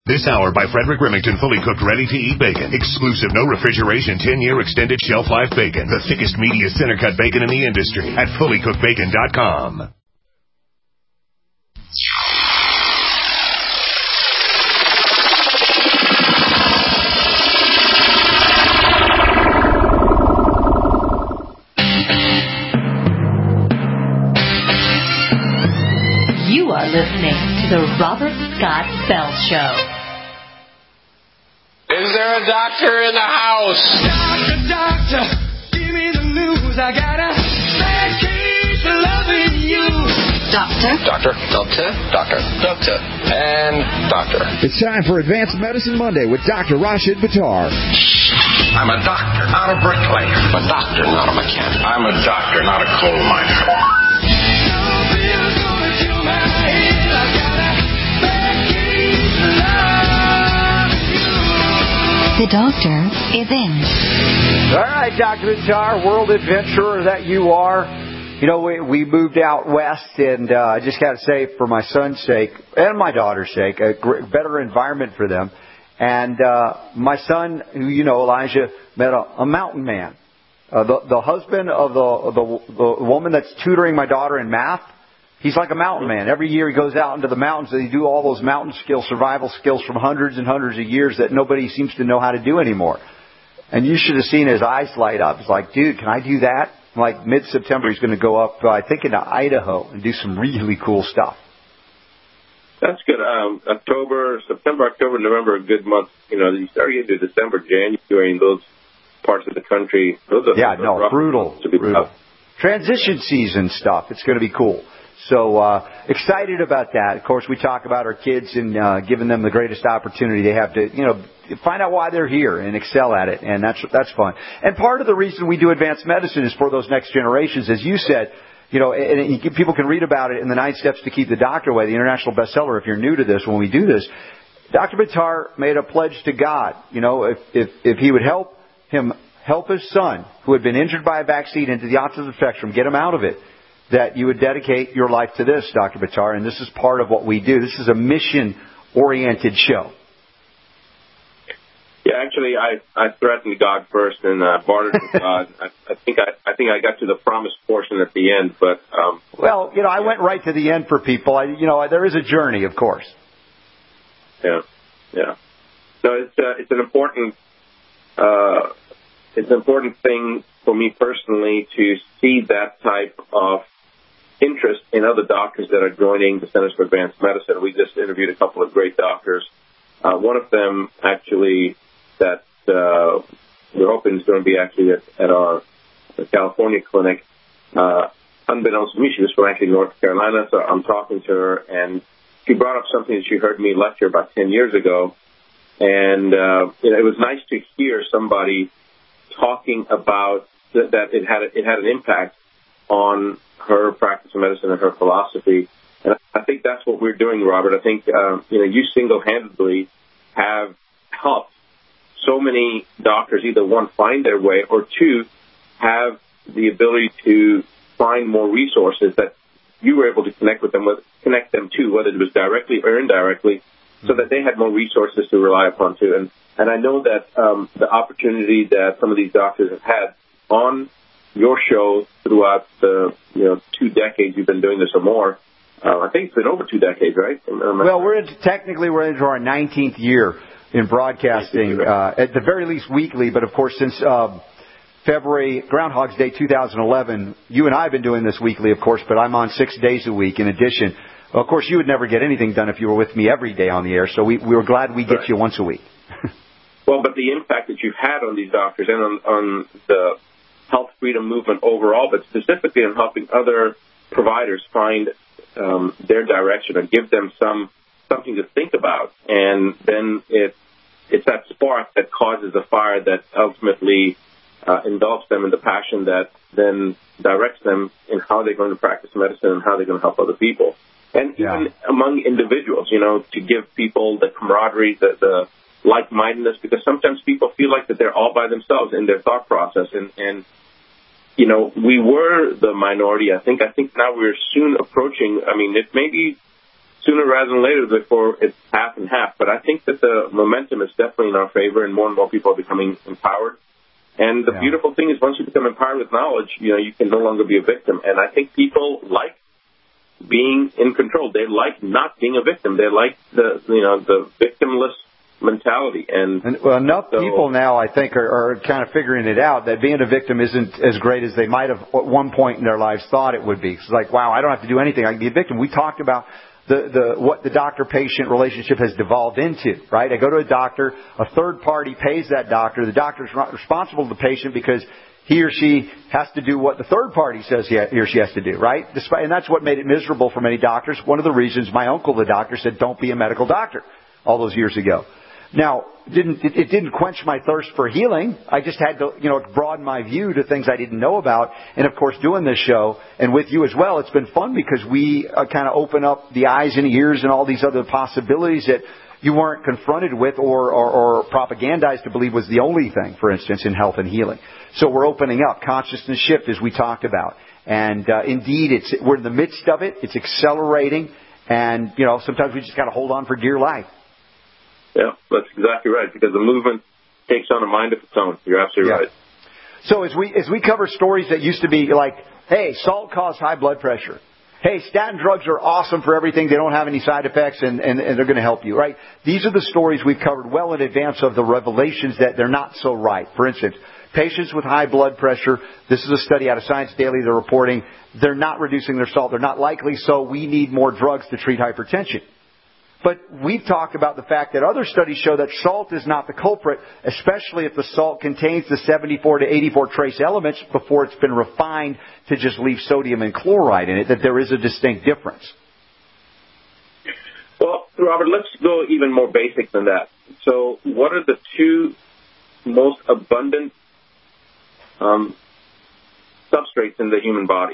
This hour by Frederick Remington, fully cooked, ready-to-eat bacon. Exclusive, no refrigeration, 10-year extended shelf life bacon. The thickest, meatiest center-cut bacon in the industry at fullycookedbacon.com. You are listening to the Robert Scott Bell Show. Is there a doctor in the house? Doctor, give me the news. I got a bad case of loving you. Doctor? Doctor. And doctor. It's time for Advanced Medicine Monday with Dr. Rashid Buttar. I'm a doctor, not a bricklayer. I'm a doctor, not a mechanic. I'm a doctor, not a coal miner. The doctor is in. All right, Dr. Buttar, world adventurer that you are. You know, we moved out west, and I just got to say, for my son's sake and my daughter's sake, a better environment for them. And my son, who you know, Elijah, met a mountain man. The husband of the woman that's tutoring my daughter in math. He's like a mountain man. Every year he goes out into the mountains and they do all those mountain skills, survival skills from hundreds and hundreds of years that nobody seems to know how to do anymore. And you should have seen his eyes light up. It's like, dude, can I do that? Like mid-September he's going to go up, I think, into Idaho and do some really cool stuff. That's good. September, October, November are good months. You know, you start getting to December, January in those parts of the country. Brutal. Transition season stuff. It's going to be cool. So excited about that. Of course, we talk about our kids and giving them the greatest opportunity they have to, you know, find out why they're here and excel at it, and that's fun. And part of the reason we do advanced medicine is for those next generations, as you said. You know, and people can read about it in the 9 Steps to Keep the Doctor Away, the international bestseller. If you're new to this, when we do this, Dr. Buttar made a pledge to God. You know, if he would help his son, who had been injured by a vaccine into the autism spectrum, get him out of it, that you would dedicate your life to this, Dr. Buttar, and this is part of what we do. This is a mission-oriented show. Yeah, actually, I threatened God first and bartered with God. I think I got to the promised portion at the end, but well, you know, I went right to the end for people. There is a journey, of course. Yeah. So it's an important thing for me personally to see that type of interest in other doctors that are joining the Centers for Advanced Medicine. We just interviewed a couple of great doctors. One of them actually that we're hoping is going to be actually at our California clinic. Unbeknownst to me, she was from actually North Carolina, so I'm talking to her, and she brought up something that she heard me lecture about 10 years ago. And it was nice to hear somebody talking about that it had an impact on her practice of medicine and her philosophy. And I think that's what we're doing, Robert. I think you single-handedly have helped so many doctors either, one, find their way, or two, have the ability to find more resources that you were able to connect them to, whether it was directly or indirectly, so that they had more resources to rely upon too. And I know that the opportunity that some of these doctors have had on your show throughout the 2 decades you've been doing this or more. I think it's been over 2 decades, right? Well, we're into our 19th year in broadcasting, at the very least weekly, but of course since February, Groundhog's Day 2011, you and I have been doing this weekly, of course, but I'm on 6 days a week in addition. Of course, you would never get anything done if you were with me every day on the air, so we were glad we get you once a week. Well, but the impact that you've had on these doctors and on the health freedom movement overall, but specifically on helping other providers find their direction and give them something to think about. And then it's that spark that causes a fire that ultimately envelops them in the passion that then directs them in how they're going to practice medicine and how they're going to help other people. And even among individuals, to give people the camaraderie, the like-mindedness, because sometimes people feel like that they're all by themselves in their thought process. And we were the minority. I think now we're soon approaching, it may be sooner rather than later before it's half and half. But I think that the momentum is definitely in our favor, and more people are becoming empowered. And the beautiful thing is, once you become empowered with knowledge, you can no longer be a victim. And I think people like being in control. They like not being a victim. They like the victimless mentality. And enough people now, I think, are kind of figuring it out that being a victim isn't as great as they might have at one point in their lives thought it would be. It's like, wow, I don't have to do anything. I can be a victim. We talked about what the doctor-patient relationship has devolved into, right? I go to a doctor, a third party pays that doctor. The doctor is not responsible to the patient because he or she has to do what the third party says he or she has to do, right? And that's what made it miserable for many doctors. One of the reasons my uncle, the doctor, said, don't be a medical doctor all those years ago. Now, it didn't quench my thirst for healing. I just had to, broaden my view to things I didn't know about. And of course, doing this show and with you as well, it's been fun because we kind of open up the eyes and ears and all these other possibilities that you weren't confronted with or propagandized to believe was the only thing, for instance, in health and healing. So we're opening up consciousness shift as we talked about. And indeed, we're in the midst of it. It's accelerating. And, sometimes we just got to hold on for dear life. Yeah, that's exactly right, because the movement takes on a mind of its own. You're absolutely right. So as we cover stories that used to be like, hey, salt causes high blood pressure. Hey, statin drugs are awesome for everything. They don't have any side effects, and they're going to help you, right? These are the stories we've covered well in advance of the revelations that they're not so right. For instance, patients with high blood pressure, this is a study out of Science Daily, they're reporting, they're not reducing their salt. They're not likely, so we need more drugs to treat hypertension. But we've talked about the fact that other studies show that salt is not the culprit, especially if the salt contains the 74 to 84 trace elements before it's been refined to just leave sodium and chloride in it, that there is a distinct difference. Well, Robert, let's go even more basic than that. So what are the two most abundant substrates in the human body?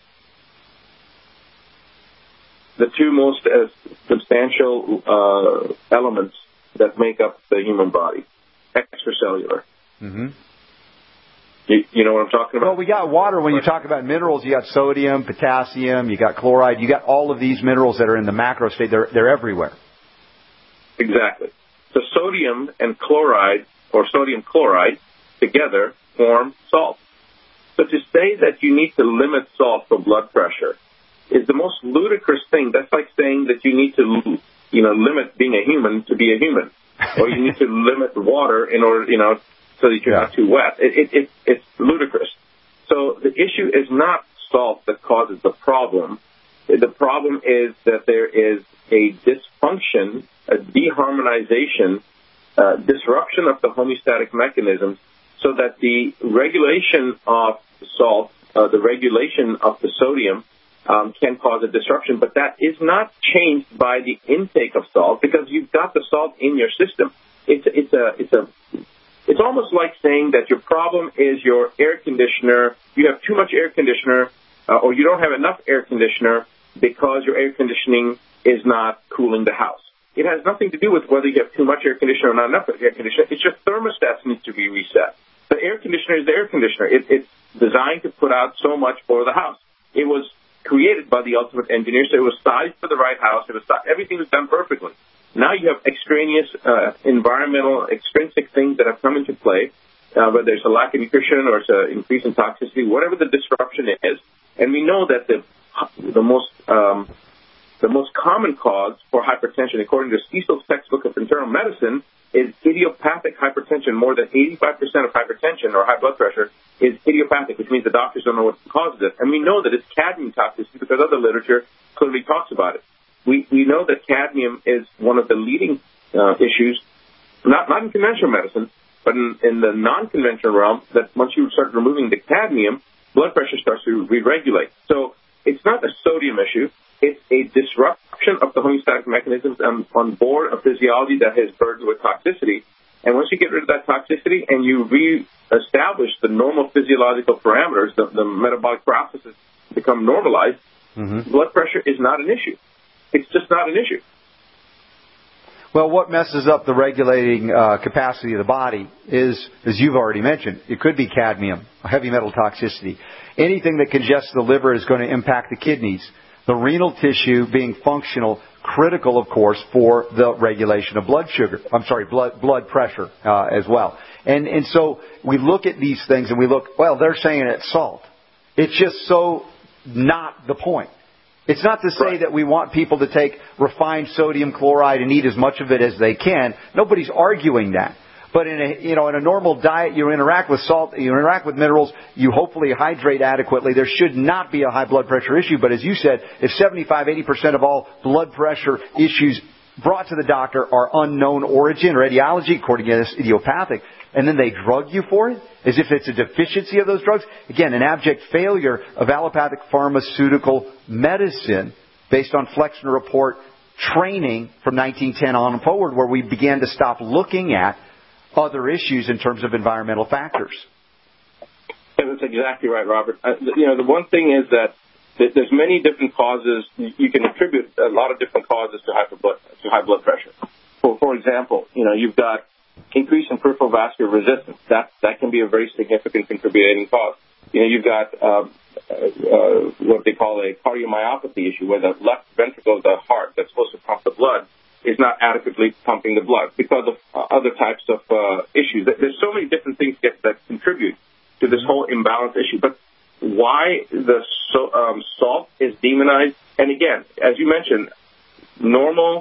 The two most substantial elements that make up the human body, extracellular. Mm-hmm. You know what I'm talking about? Well, we got water. When you talk about minerals, you got sodium, potassium, you got chloride. You got all of these minerals that are in the macro state. They're everywhere. Exactly. So sodium and chloride, or sodium chloride, together form salt. So to say that you need to limit salt for blood pressure is the most ludicrous thing. That's like saying that you need to, limit being a human to be a human, or you need to limit water in order, so that you're not too wet. It's ludicrous. So the issue is not salt that causes the problem. The problem is that there is a dysfunction, a deharmonization, disruption of the homeostatic mechanisms, so that the regulation of salt, the regulation of the sodium, can cause a disruption, but that is not changed by the intake of salt because you've got the salt in your system. It's almost like saying that your problem is your air conditioner. You have too much air conditioner, or you don't have enough air conditioner because your air conditioning is not cooling the house. It has nothing to do with whether you have too much air conditioner or not enough air conditioner. It's your thermostat needs to be reset. The air conditioner is the air conditioner. It's designed to put out so much for the house. It was created by the ultimate engineer, so it was sized for the right house. Everything was done perfectly. Now you have extraneous environmental, extrinsic things that have come into play, whether it's a lack of nutrition or it's an increase in toxicity, whatever the disruption is. And we know that the most common cause for hypertension, according to Cecil's textbook of internal medicine, is idiopathic hypertension. More than 85% of hypertension or high blood pressure is idiopathic, which means the doctors don't know what causes it. And we know that it's cadmium toxicity because other literature clearly talks about it. We know that cadmium is one of the leading issues, not in conventional medicine, but in the non-conventional realm, that once you start removing the cadmium, blood pressure starts to re-regulate. So it's not a sodium issue. It's a disruption of the homeostatic mechanisms on board a physiology that is burdened with toxicity. And once you get rid of that toxicity and you re-establish the normal physiological parameters, the metabolic processes become normalized, blood pressure is not an issue. It's just not an issue. Well, what messes up the regulating capacity of the body is, as you've already mentioned, it could be cadmium, heavy metal toxicity. Anything that congests the liver is going to impact the kidneys. The renal tissue being functional, critical, of course, for the regulation of blood pressure as well. And so we look at these things and we look, well, they're saying it's salt. It's just so not the point. It's not to say that we want people to take refined sodium chloride and eat as much of it as they can. Nobody's arguing that. But in a normal diet, you interact with salt, you interact with minerals, you hopefully hydrate adequately. There should not be a high blood pressure issue. But as you said, if 75-80% of all blood pressure issues brought to the doctor are unknown origin or etiology, according to this idiopathic, and then they drug you for it, as if it's a deficiency of those drugs. Again, an abject failure of allopathic pharmaceutical medicine based on Flexner Report training from 1910 on forward, where we began to stop looking at other issues in terms of environmental factors. And that's exactly right, Robert. The one thing is that there's many different causes. You can attribute a lot of different causes to high blood pressure. For example, you've got increase in peripheral vascular resistance. That can be a very significant contributing cause. You've got what they call a cardiomyopathy issue, where the left ventricle of the heart that's supposed to pump the blood is not adequately pumping the blood because of other types of issues. There's so many different things that contribute to this whole imbalance issue. But why the salt is demonized? And again, as you mentioned, normal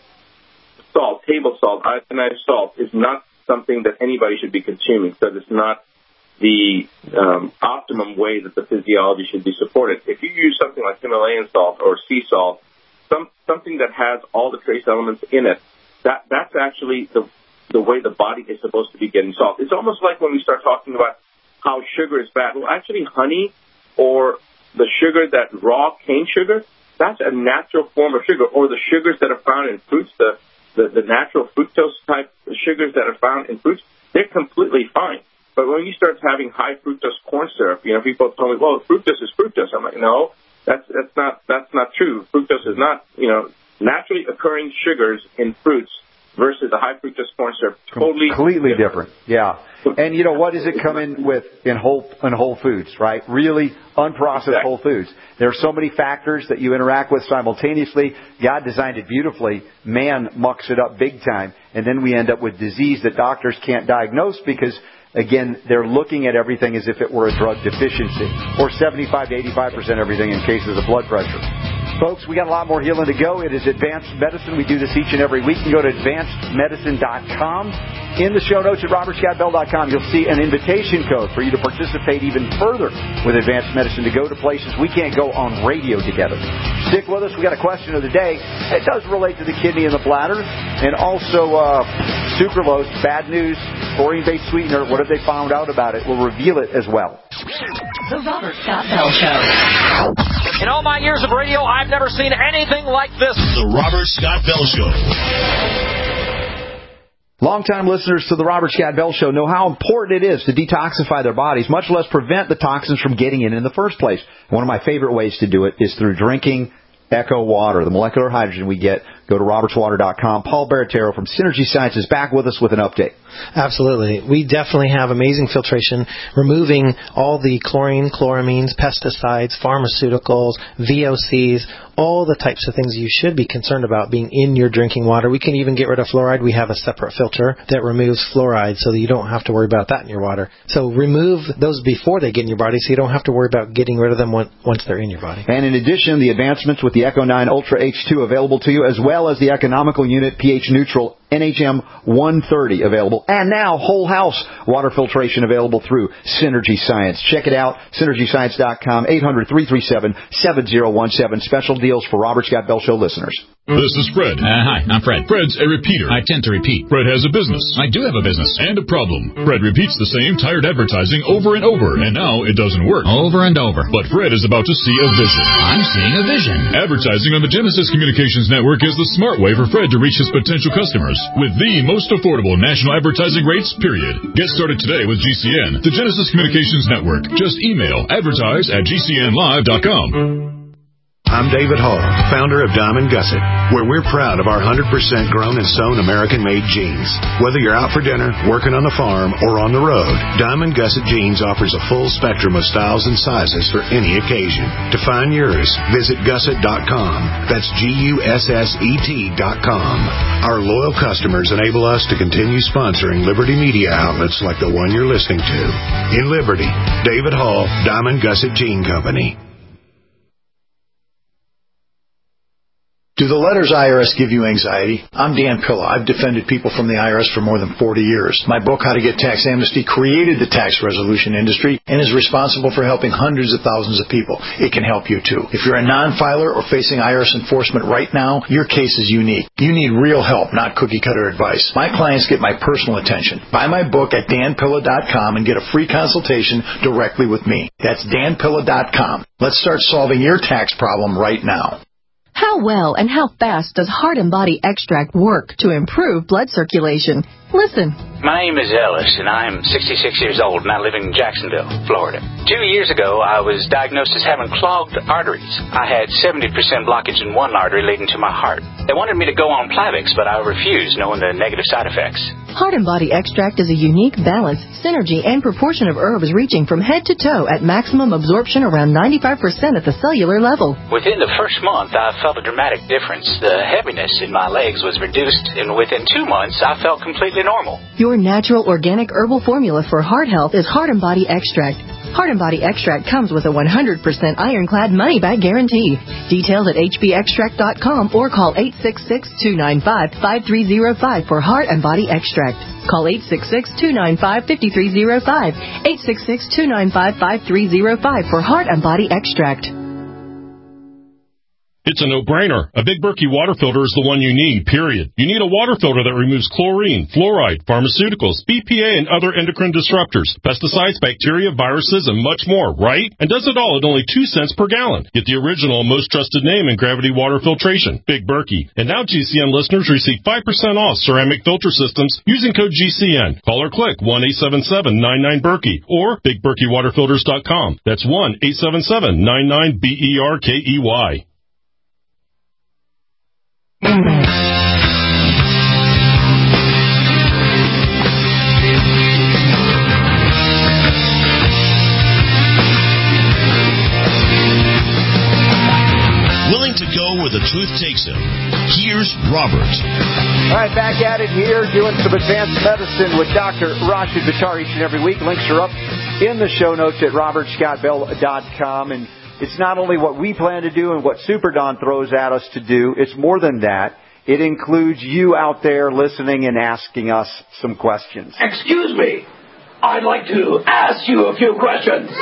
salt, table salt, iodized salt, is not something that anybody should be consuming because it's not the optimum way that the physiology should be supported. If you use something like Himalayan salt or sea salt, something that has all the trace elements in it, that's actually the way the body is supposed to be getting salt. It's almost like when we start talking about how sugar is bad. Well, actually, honey or the sugar, that raw cane sugar, that's a natural form of sugar. Or the sugars that are found in fruits, the natural fructose type sugars that are found in fruits, they're completely fine. But when you start having high fructose corn syrup, people tell me, well, fructose is fructose. I'm like, no. That's not true. Fructose is not, naturally occurring sugars in fruits versus the high fructose corn syrup. Completely different. Yeah. And what does it come in with in whole foods, right? Really unprocessed whole foods. There are so many factors that you interact with simultaneously. God designed it beautifully. Man mucks it up big time. And then we end up with disease that doctors can't diagnose because, again, they're looking at everything as if it were a drug deficiency, or 75 to 85% everything in cases of blood pressure. Folks, we got a lot more healing to go. It is Advanced Medicine. We do this each and every week. You can go to advancedmedicine.com. In the show notes at robertscottbell.com, you'll see an invitation code for you to participate even further with Advanced Medicine, to go to places we can't go on radio together. Stick with us. We got a question of the day. It does relate to the kidney and the bladder, and also sucralose, bad news, chlorine-based sweetener. What have they found out about it? We'll reveal it as well. The Robert Scott Bell Show. In all my years of radio, I've never seen anything like this. The Robert Scott Bell Show. Longtime listeners to the Robert Scott Bell Show know how important it is to detoxify their bodies, much less prevent the toxins from getting in the first place. One of my favorite ways to do it is through drinking Echo Water, the molecular hydrogen we get. Go to robertswater.com. Paul Baratero from Synergy Science is back with us with an update. Absolutely. We definitely have amazing filtration, removing all the chlorine, chloramines, pesticides, pharmaceuticals, VOCs, all the types of things you should be concerned about being in your drinking water. We can even get rid of fluoride. We have a separate filter that removes fluoride so that you don't have to worry about that in your water. So remove those before they get in your body so you don't have to worry about getting rid of them once they're in your body. And in addition, the advancements with the Echo 9 Ultra H2 available to you, as well as the economical unit pH neutral NHM 130 available. And now whole house water filtration available through Synergy Science. Check it out, synergyscience.com, 800-337-7017. Special deals for Robert Scott Bell Show listeners. This is Fred. Hi, I'm Fred. Fred's a repeater. I tend to repeat. Fred has a business. I do have a business. And a problem. Fred repeats the same tired advertising over and over, and now it doesn't work. Over and over. But Fred is about to see a vision. I'm seeing a vision. Advertising on the Genesis Communications Network is the smart way for Fred to reach his potential customers with the most affordable national advertising rates, period. Get started today with GCN, the Genesis Communications Network. Just email advertise@gcnlive.com. I'm David Hall, founder of Diamond Gusset, where we're proud of our 100% grown and sewn American-made jeans. Whether you're out for dinner, working on the farm, or on the road, Diamond Gusset Jeans offers a full spectrum of styles and sizes for any occasion. To find yours, visit gusset.com. That's GUSSET.com. Our loyal customers enable us to continue sponsoring Liberty media outlets like the one you're listening to. In Liberty, David Hall, Diamond Gusset Jean Company. Do the letters IRS give you anxiety? I'm Dan Pilla. I've defended people from the IRS for more than 40 years. My book, How to Get Tax Amnesty, created the tax resolution industry and is responsible for helping hundreds of thousands of people. It can help you, too. If you're a non-filer or facing IRS enforcement right now, your case is unique. You need real help, not cookie-cutter advice. My clients get my personal attention. Buy my book at danpilla.com and get a free consultation directly with me. That's danpilla.com. Let's start solving your tax problem right now. How well and how fast does Heart and Body Extract work to improve blood circulation? Listen. My name is Ellis, and I'm 66 years old, and I live in Jacksonville, Florida. 2 years ago, I was diagnosed as having clogged arteries. I had 70% blockage in one artery leading to my heart. They wanted me to go on Plavix, but I refused, knowing the negative side effects. Heart and Body Extract is a unique balance, synergy, and proportion of herbs reaching from head to toe at maximum absorption around 95% at the cellular level. Within the first month, I felt a dramatic difference. The heaviness in my legs was reduced, and within 2 months, I felt completely normal. Your natural organic herbal formula for heart health is Heart and Body Extract. Heart and Body Extract comes with a 100% ironclad money-back guarantee. Details at hbextract.com or call 866-295-5305 for Heart and Body Extract. Call 866-295-5305. 866-295-5305 for Heart and Body Extract. It's a no-brainer. A Big Berkey water filter is the one you need, period. You need a water filter that removes chlorine, fluoride, pharmaceuticals, BPA, and other endocrine disruptors, pesticides, bacteria, viruses, and much more, right? And does it all at only 2 cents per gallon. Get the original, most trusted name in gravity water filtration, Big Berkey. And now GCN listeners receive 5% off ceramic filter systems using code GCN. Call or click 1-877-99-BERKEY or BigBerkeyWaterFilters.com. That's 1-877-99-BERKEY. Willing to go where the truth takes him. Here's Robert. All right, back at it here, doing some advanced medicine with Dr. Rashid Buttar each and every week. Links are up in the show notes at robertscottbell.com. And it's not only what we plan to do and what Super Don throws at us to do. It's more than that. It includes you out there listening and asking us some questions. Excuse me. I'd like to ask you a few questions.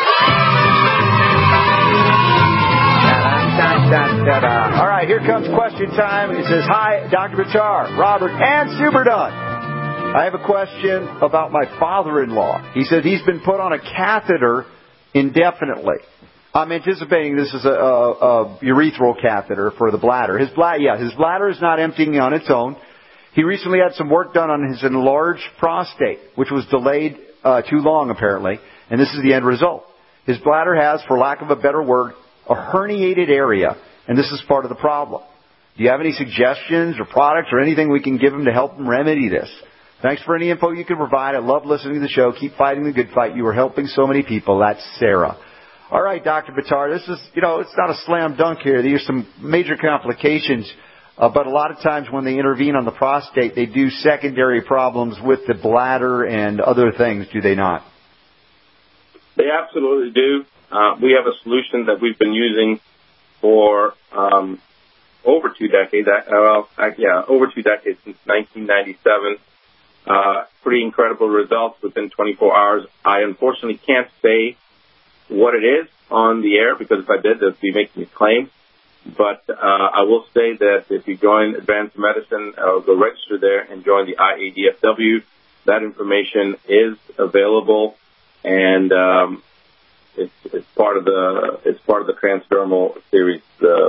All right, here comes question time. It says, hi, Dr. Buttar, Robert, and Super Don. I have a question about my father-in-law. He said he's been put on a catheter indefinitely. I'm anticipating this is a urethral catheter for the bladder. His bladder is not emptying on its own. He recently had some work done on his enlarged prostate, which was delayed too long, apparently, and this is the end result. His bladder has, for lack of a better word, a herniated area, and this is part of the problem. Do you have any suggestions or products or anything we can give him to help him remedy this? Thanks for any info you can provide. I love listening to the show. Keep fighting the good fight. You are helping so many people. That's Sarah. All right, Dr. Buttar, this is, it's not a slam dunk here. There's some major complications, but a lot of times when they intervene on the prostate, they do secondary problems with the bladder and other things, do they not? They absolutely do. We have a solution that we've been using for over 2 decades. Over 2 decades, since 1997. Pretty incredible results within 24 hours. I unfortunately can't say what it is on the air, because if I did, they'd be making a claim. But I will say that if you join Advanced Medicine, go register there and join the IADFW. That information is available, and it's part of the transdermal series.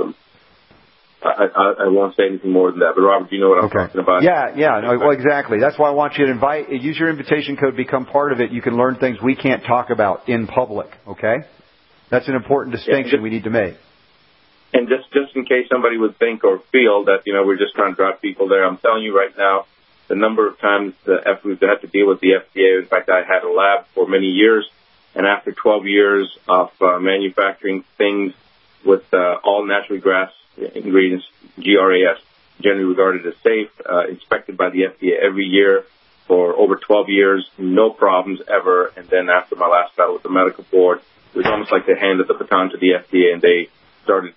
I won't say anything more than that. But Robert, do you know what I'm talking about? Well, exactly. That's why I want you to use your invitation code, become part of it. You can learn things we can't talk about in public. Okay, that's an important distinction we need to make. And just in case somebody would think or feel that, we're just trying to drive people there, I'm telling you right now, the number of times we've had to deal with the FDA. In fact, I had a lab for many years, and after 12 years of manufacturing things with all natural grass ingredients, GRAS, generally regarded as safe, inspected by the FDA every year for over 12 years, no problems ever. And then after my last battle with the medical board, it was almost like they handed the baton to the FDA, and they started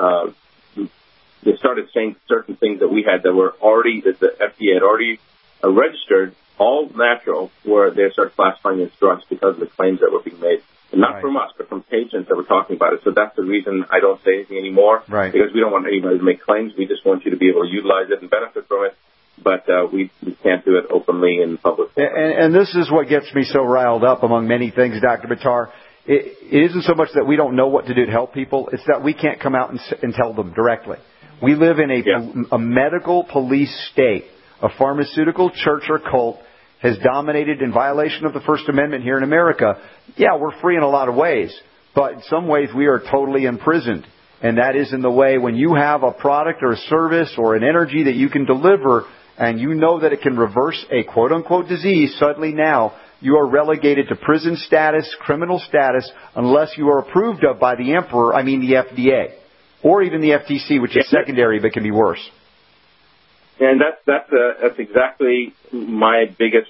saying certain things that we had that were already, that the FDA had already registered, all natural, where they started classifying as drugs because of the claims that were being made. And not from us, but from patients that were talking about it. So that's the reason I don't say anything anymore, because we don't want anybody to make claims. We just want you to be able to utilize it and benefit from it. But we can't do it openly in public. And this is what gets me so riled up among many things, Dr. Buttar. It isn't so much that we don't know what to do to help people. It's that we can't come out and tell them directly. We live in a medical police state. A pharmaceutical church or cult has dominated in violation of the First Amendment here in America. Yeah, we're free in a lot of ways, but in some ways we are totally imprisoned. And that is in the way when you have a product or a service or an energy that you can deliver and you know that it can reverse a quote-unquote disease, suddenly now you are relegated to prison status, criminal status, unless you are approved of by the emperor, the FDA, or even the FTC, which is secondary but can be worse. And that's exactly my biggest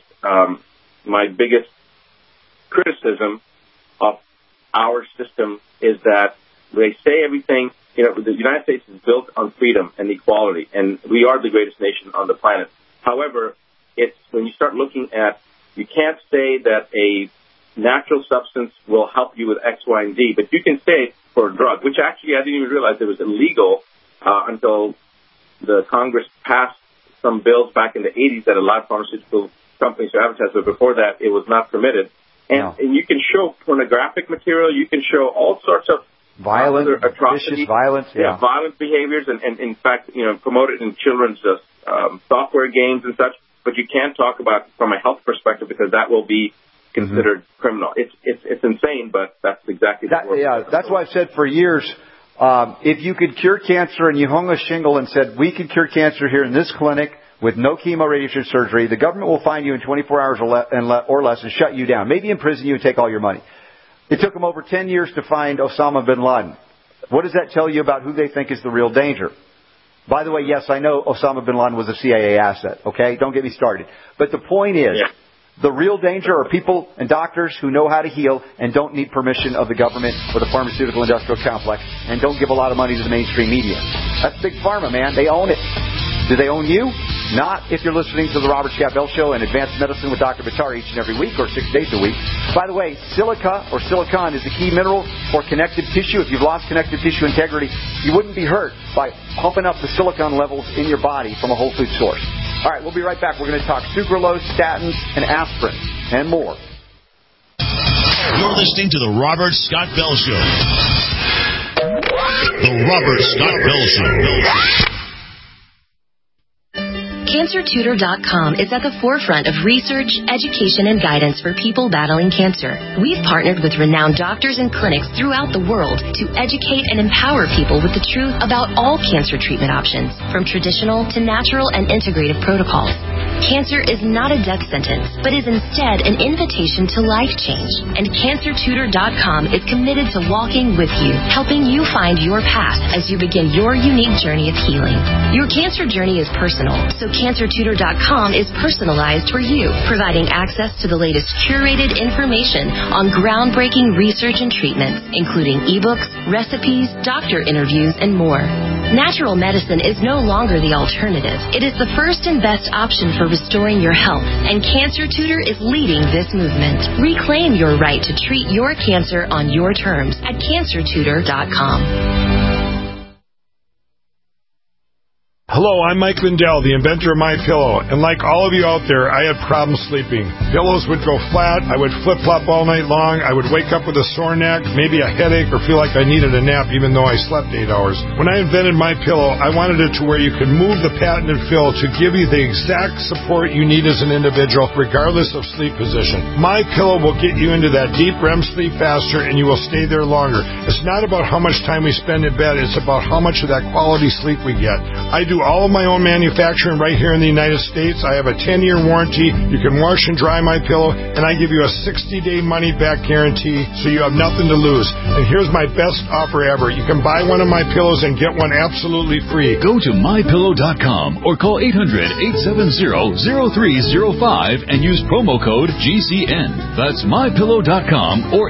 criticism of our system is that they say everything. The United States is built on freedom and equality, and we are the greatest nation on the planet. However, it's when you start looking at, you can't say that a natural substance will help you with X, Y, and Z, but you can say for a drug, which actually I didn't even realize it was illegal until the Congress passed some bills back in the 80s that allowed pharmaceutical companies to advertise, but before that it was not permitted. And you can show pornographic material, you can show all sorts of violent, atrocities, violence, violent behaviors, and in fact, promote it in children's software games and such. But you can't talk about from a health perspective because that will be considered criminal. It's insane, but that's exactly that's why I've said for years. If you could cure cancer and you hung a shingle and said, we can cure cancer here in this clinic with no chemo radiation surgery, the government will find you in 24 hours or less and shut you down, maybe imprison you and take all your money. It took them over 10 years to find Osama bin Laden. What does that tell you about who they think is the real danger? By the way, yes, I know Osama bin Laden was a CIA asset, okay? Don't get me started. But the point is, the real danger are people and doctors who know how to heal and don't need permission of the government or the pharmaceutical industrial complex and don't give a lot of money to the mainstream media. That's Big Pharma, man. They own it. Do they own you? Not if you're listening to the Robert Scott Bell Show and Advanced Medicine with Dr. Buttar each and every week or 6 days a week. By the way, silica or silicon is the key mineral for connective tissue. If you've lost connective tissue integrity, you wouldn't be hurt by pumping up the silicon levels in your body from a whole food source. All right, we'll be right back. We're going to talk sucralose, statins, and aspirin, and more. You're listening to the Robert Scott Bell Show. The Robert Scott Bell Show. CancerTutor.com is at the forefront of research, education, and guidance for people battling cancer. We've partnered with renowned doctors and clinics throughout the world to educate and empower people with the truth about all cancer treatment options, from traditional to natural and integrative protocols. Cancer is not a death sentence, but is instead an invitation to life change. And CancerTutor.com is committed to walking with you, helping you find your path as you begin your unique journey of healing. Your cancer journey is personal, so CancerTutor.com is personalized for you, providing access to the latest curated information on groundbreaking research and treatments, including ebooks, recipes, doctor interviews, and more. Natural medicine is no longer the alternative. It is the first and best option for restoring your health, and Cancer Tutor is leading this movement. Reclaim your right to treat your cancer on your terms at CancerTutor.com. Hello, I'm Mike Lindell, the inventor of MyPillow, and like all of you out there, I had problems sleeping. Pillows would go flat, I would flip-flop all night long, I would wake up with a sore neck, maybe a headache, or feel like I needed a nap even though I slept 8 hours. When I invented MyPillow, I wanted it to where you could move the patented fill to give you the exact support you need as an individual, regardless of sleep position. MyPillow will get you into that deep REM sleep faster, and you will stay there longer. It's not about how much time we spend in bed, it's about how much of that quality sleep we get. I do all of my own manufacturing right here in the United States. I have a 10-year warranty. You can wash and dry my pillow, and I give you a 60-day money-back guarantee, so you have nothing to lose. And here's my best offer ever. You can buy one of my pillows and get one absolutely free. Go to MyPillow.com or call 800-870-0305 and use promo code GCN. That's MyPillow.com or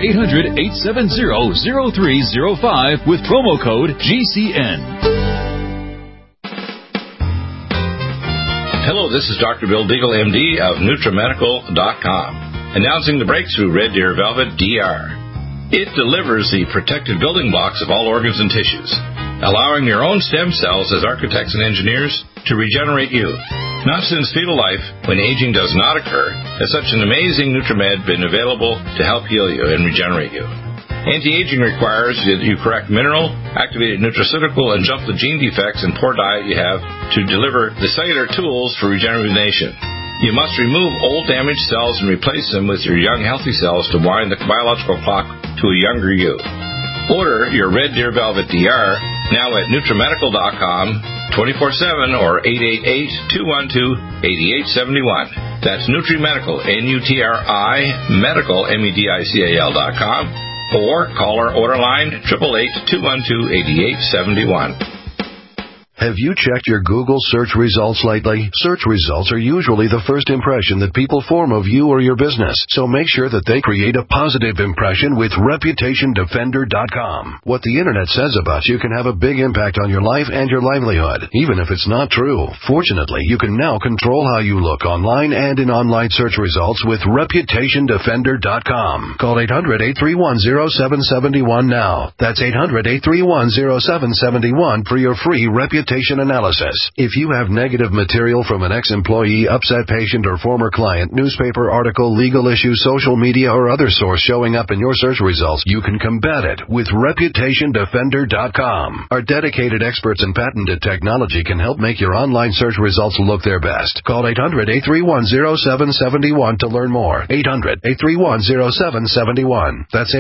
800-870-0305 with promo code GCN. Hello, this is Dr. Bill Deagle, MD of NutriMedical.com, announcing the breakthrough Red Deer Velvet DR. It delivers the protective building blocks of all organs and tissues, allowing your own stem cells as architects and engineers to regenerate you. Not since fetal life, when aging does not occur, has such an amazing NutriMed been available to help heal you and regenerate you. Anti-aging requires that you correct mineral, activated nutraceutical, and jump the gene defects and poor diet you have to deliver the cellular tools for rejuvenation. You must remove old damaged cells and replace them with your young healthy cells to wind the biological clock to a younger you. Order your Red Deer Velvet DR now at NutriMedical.com 24/7 or 888-212-8871. That's NutriMedical, N-U-T-R-I, Medical, M-E-D-I-C-A-L.com. Or call our order line 888-212-8871. Have you checked your Google search results lately? Search results are usually the first impression that people form of you or your business, so make sure that they create a positive impression with ReputationDefender.com. What the Internet says about you can have a big impact on your life and your livelihood, even if it's not true. Fortunately, you can now control how you look online and in online search results with ReputationDefender.com. Call 800-831-0771 now. That's 800-831-0771 for your free reputation analysis. If you have negative material from an ex-employee, upset patient, or former client, newspaper article, legal issue, social media, or other source showing up in your search results, you can combat it with ReputationDefender.com. Our dedicated experts in patented technology can help make your online search results look their best. Call 800-831-0771 to learn more. 800-831-0771. That's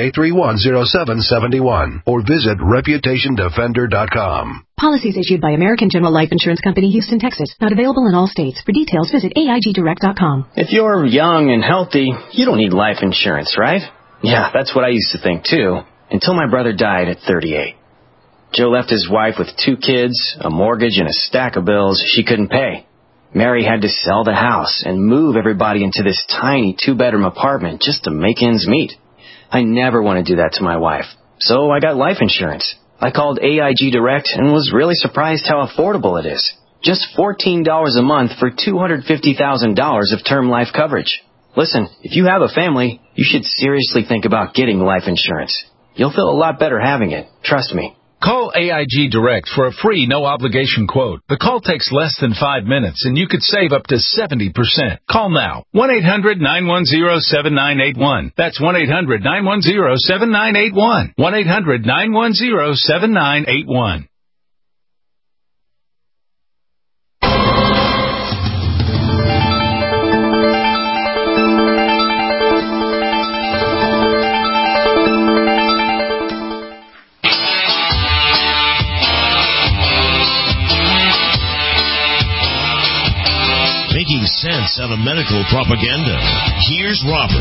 800-831-0771. Or visit ReputationDefender.com. Policies issued by American General Life Insurance Company, Houston, Texas. Not available in all states. For details, visit AIGDirect.com. If you're young and healthy, you don't need life insurance, right? Yeah, that's what I used to think, too, until my brother died at 38. Joe left his wife with 2 kids, a mortgage, and a stack of bills she couldn't pay. Mary had to sell the house and move everybody into this tiny 2-bedroom apartment just to make ends meet. I never want to do that to my wife, so I got life insurance. I called AIG Direct and was really surprised how affordable it is. Just $14 a month for $250,000 of term life coverage. Listen, if you have a family, you should seriously think about getting life insurance. You'll feel a lot better having it. Trust me. Call AIG Direct for a free, no-obligation quote. The call takes less than 5 minutes, and you could save up to 70%. Call now. 1-800-910-7981. That's 1-800-910-7981. 1-800-910-7981. Making sense out of medical propaganda. Here's Robert.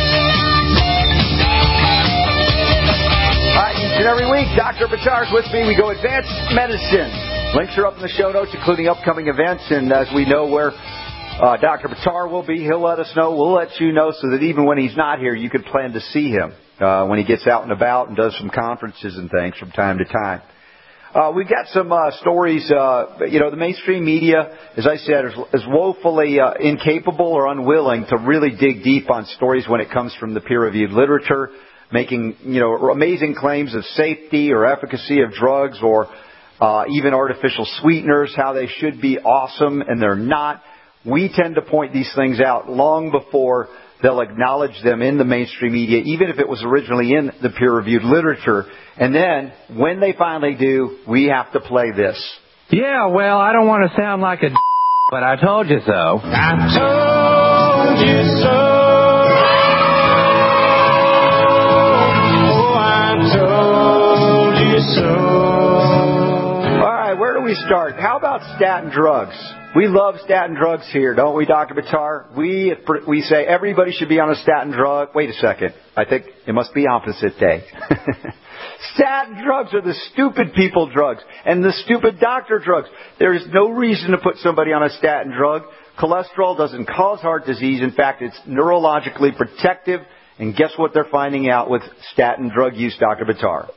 All right, each and every week, Dr. Buttar's with me. We go advanced medicine. Links are up in the show notes, including upcoming events. And as we know where Dr. Buttar will be, he'll let us know. We'll let you know so that even when he's not here, you can plan to see him when he gets out and about and does some conferences and things from time to time. We've got some stories. The mainstream media, as I said, is woefully incapable or unwilling to really dig deep on stories when it comes from the peer-reviewed literature, making amazing claims of safety or efficacy of drugs or even artificial sweeteners, how they should be awesome and they're not. We tend to point these things out long before they'll acknowledge them in the mainstream media, even if it was originally in the peer-reviewed literature. And then, when they finally do, we have to play this. Yeah, well, I don't want to sound like a but I told you so. I told you so. Oh, I told you so. All right, where do we start? How about statin drugs? We love statin drugs here, don't we, Dr. Buttar? We say everybody should be on a statin drug. Wait a second. I think it must be opposite day. Statin drugs are the stupid people drugs and the stupid doctor drugs. There is no reason to put somebody on a statin drug. Cholesterol doesn't cause heart disease. In fact, it's neurologically protective. And guess what they're finding out with statin drug use, Dr. Buttar?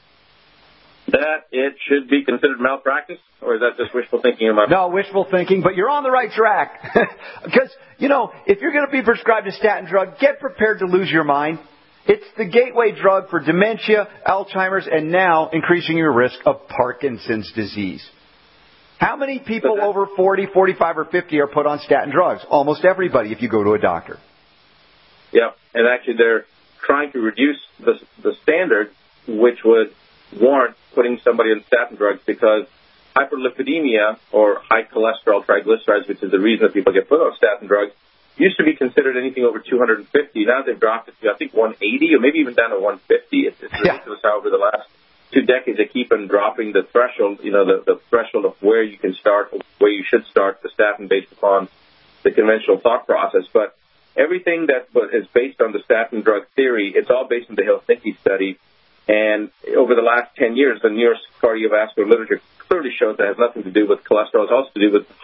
That it should be considered malpractice? Or is that just wishful thinking? No, wishful thinking, but you're on the right track. Because, if you're going to be prescribed a statin drug, get prepared to lose your mind. It's the gateway drug for dementia, Alzheimer's, and now increasing your risk of Parkinson's disease. How many people over 40, 45, or 50 are put on statin drugs? Almost everybody if you go to a doctor. Yeah, and actually they're trying to reduce the standard, which would warrant putting somebody on statin drugs, because hyperlipidemia, or high cholesterol triglycerides, which is the reason that people get put on statin drugs, used to be considered anything over 250. Now they've dropped it to, I think, 180 or maybe even down to 150. It's ridiculous how over the last 2 decades they keep on dropping the threshold, the threshold of where you can start, where you should start the statin based upon the conventional thought process. But everything that is based on the statin drug theory, it's all based on the Helsinki study. And over the last 10 years, the New York cardiovascular literature clearly shows that it has nothing to do with cholesterol. It's also to do with